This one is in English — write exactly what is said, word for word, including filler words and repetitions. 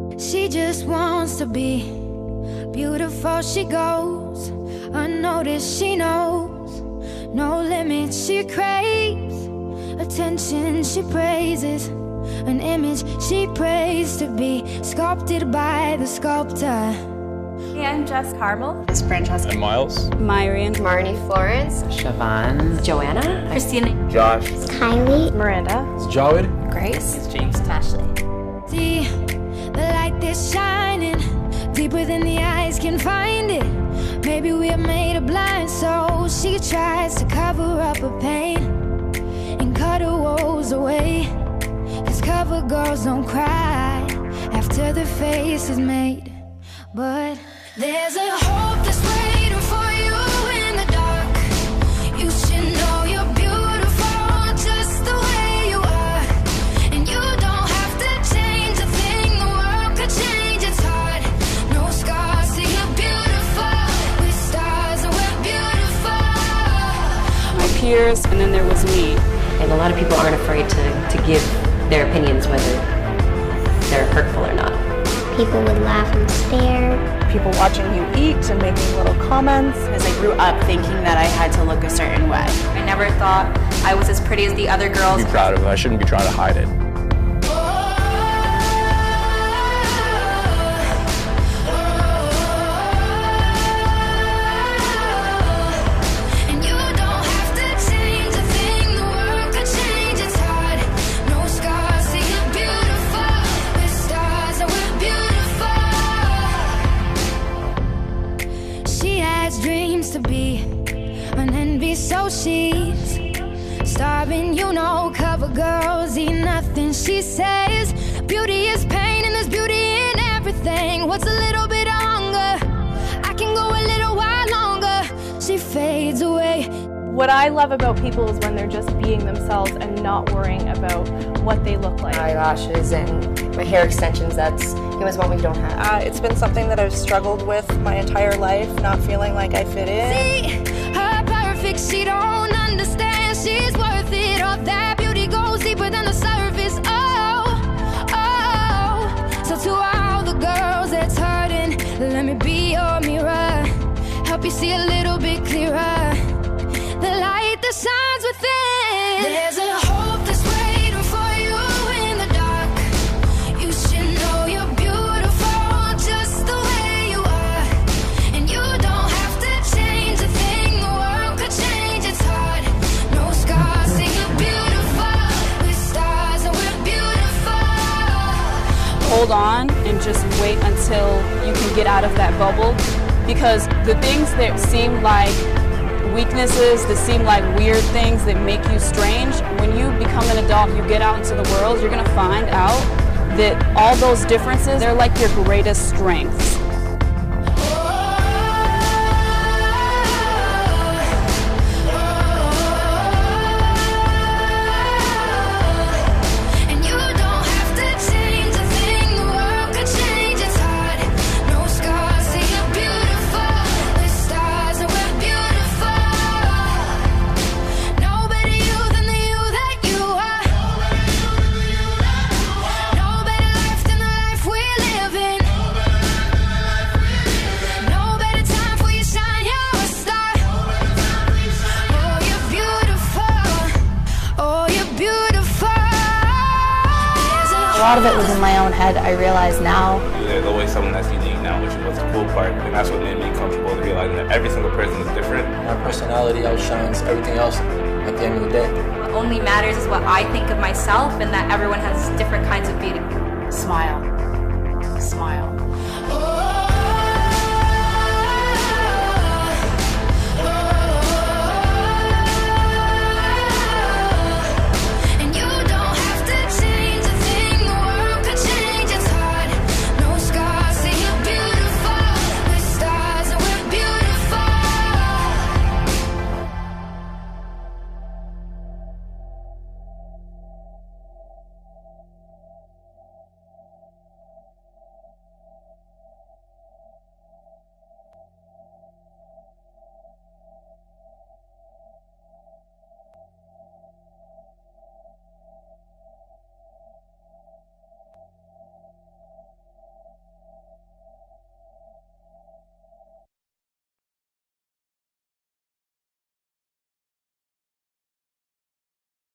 She just wants to be beautiful. She goes unnoticed. She knows no limits. She craves attention. She praises an image she prays to be sculpted by the sculptor. Hey, I'm Jess Carmel. It's Francesca. I'm Miles. Myrian. Marnie Florence. Siobhan. Joanna. Christina. Josh. It's Kylie. Miranda. It's Jawed. Grace. It's James. Ashley. See the light that's shining deeper than the eyes can find it. Maybe we're made of blind souls. She tries to cover up her pain and cut her woes away. Cause cover girls don't cry after their face is made. But there's a hope that's waiting for you in the dark. You should know you're beautiful just the way you are. And you don't have to change a thing. The world could change, it's hard. No scars, so you're beautiful. With stars and we're beautiful. My peers, and then there was me. And a lot of people aren't afraid to, to give their opinions, whether they're hurtful or not. People would laugh and stare. People watching you eat and making little comments. Because I grew up thinking that I had to look a certain way. I never thought I was as pretty as the other girls. Be proud of it. I shouldn't be trying to hide it. Dreams to be an envy, so she's starving. You know, cover girls eat nothing. She says beauty is pain and there's beauty in everything. What's a little bit of hunger? I can go a little while longer. She fades away. What I love about people is when they're just being themselves and not worrying about what they look like. Eyelashes and my hair extensions, that's it was one we don't have. Uh, it's been something that I've struggled with my entire life, not feeling like I fit in. See, her perfect, she don't understand. She's worth it. All that beauty goes deeper than the surface. Oh, oh. So to all the girls that's hurting, let me be your mirror. Help you see a little bit clearer. The light that shines within. There's a hope that's waiting for you in the dark. You should know you're beautiful just the way you are. And you don't have to change a thing. The world could change, it's hard. No scars, say you're beautiful. With stars and we're beautiful. Hold on and just wait until you can get out of that bubble. Because the things that seem like weaknesses, that seem like weird things that make you strange, when you become an adult, you get out into the world, you're going to find out that all those differences, they're like your greatest strengths. A lot of it was in my own head. I realize now. There's always someone that's unique now, which is what's the cool part. And that's what made me comfortable to realizing that every single person is different. My personality outshines everything else at the end of the day. What only matters is what I think of myself, and that everyone has different kinds of beauty. Smile.